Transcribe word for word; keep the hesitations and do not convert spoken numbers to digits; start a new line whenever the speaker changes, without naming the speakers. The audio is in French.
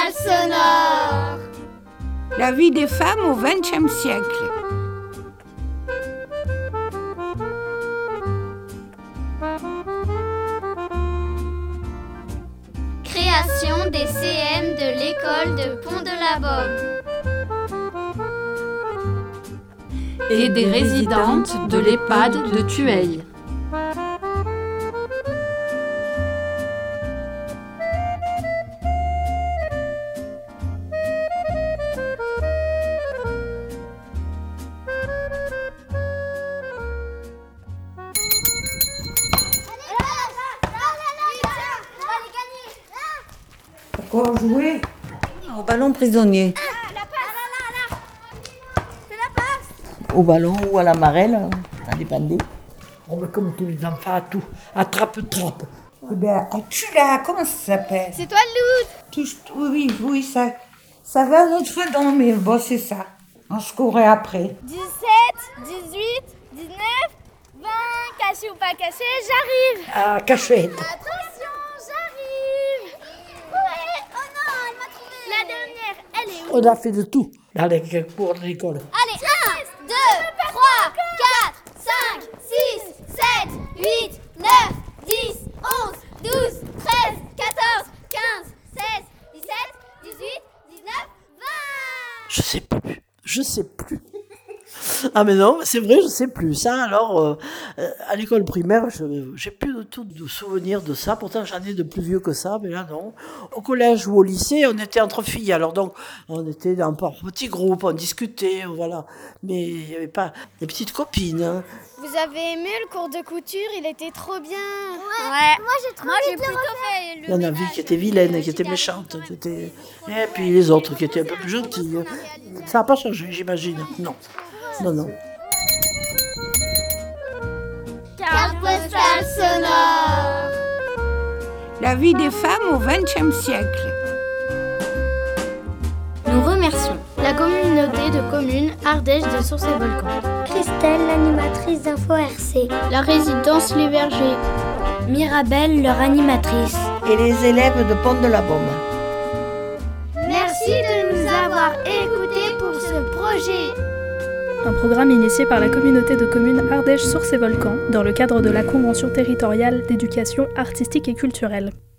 postale sonore.
La vie des femmes au vingtième siècle.
Création des C M de l'école de Pont-de-la-Baume
et des résidentes de l'EHPAD de Thueil.
Pour jouer
au ballon prisonnier.
Ah, la passe. C'est la passe.
Au ballon ou à la marelle, ça dépendait.
On met comme tous les enfants à tout. Attrape-trappe.
Eh bien, tu là, comment ça s'appelle?
C'est toi le loup.
Touche, oui, oui, ça, ça va notre fois dans mais bon, c'est ça. On se courait après.
dix-sept, dix-huit, dix-neuf, vingt, caché ou pas caché, j'arrive.
À cachette.
Attention, j'arrive. Ouais, oh non, elle m'a trouvé. La dernière, elle est où?
On a fait de tout dans les cours de l'école.
Allez, un, deux, trois, quatre, cinq, six, sept, huit, neuf, dix, onze, douze, treize, quatorze, quinze, seize, dix-sept, dix-huit, dix-neuf, vingt.
Je sais plus. Je sais plus. Ah mais non, c'est vrai, je sais plus. Ça, alors, euh, à l'école primaire, je j'ai plus du tout de souvenirs de ça. Pourtant, j'en ai de plus vieux que ça, mais là, non. Au collège ou au lycée, on était entre filles. Alors donc, on était dans un petit groupe, on discutait, voilà. Mais il n'y avait pas des petites copines. Hein.
Vous avez aimé le cours de couture? Il était trop bien. Ouais. ouais. Moi, j'ai trop Moi, j'ai plutôt fait le
Il y en a vu qui étaient vilaines, qui étaient méchantes, qui étaient... et puis les autres qui étaient un peu plus gentilles. Ça n'a pas changé, j'imagine. Non. Non, non.
Carte postale sonore.
La vie des femmes au vingtième siècle.
Nous remercions la communauté de communes Ardèche de Sources et Volcans,
Christelle, l'animatrice d'Info R C,
la résidence Les Vergers,
Mirabelle, leur animatrice,
et les élèves de Pont-de-la-Baume.
Merci de nous avoir écoutés pour ce projet.
Un programme initié par la communauté de communes Ardèche Sources et Volcans dans le cadre de la Convention territoriale d'éducation artistique et culturelle.